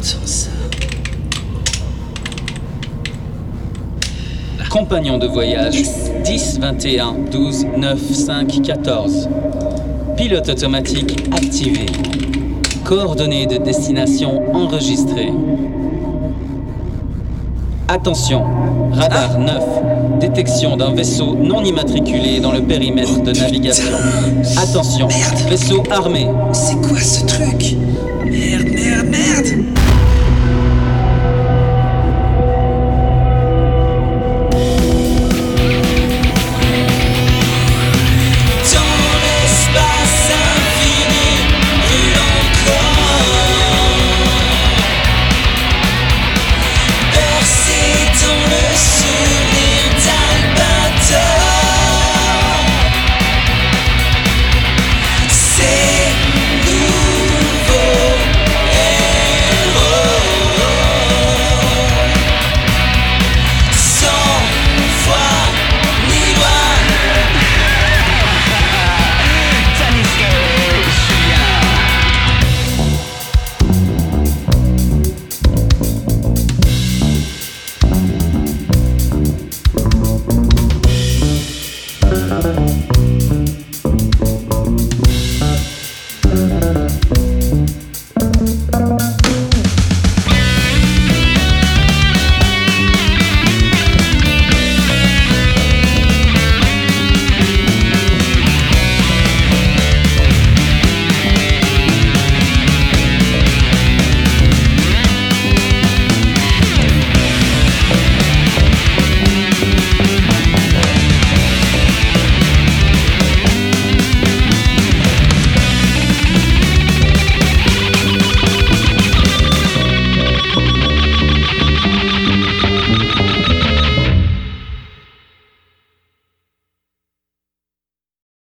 Attends ça. Compagnon de voyage 10 21 12 9 5 14. Pilote automatique activé. Coordonnées de destination enregistrées. Attention, radar 9. Détection d'un vaisseau non immatriculé dans le périmètre de navigation. Attention, Merde. vaisseau armé. C'est quoi ce truc? Merde.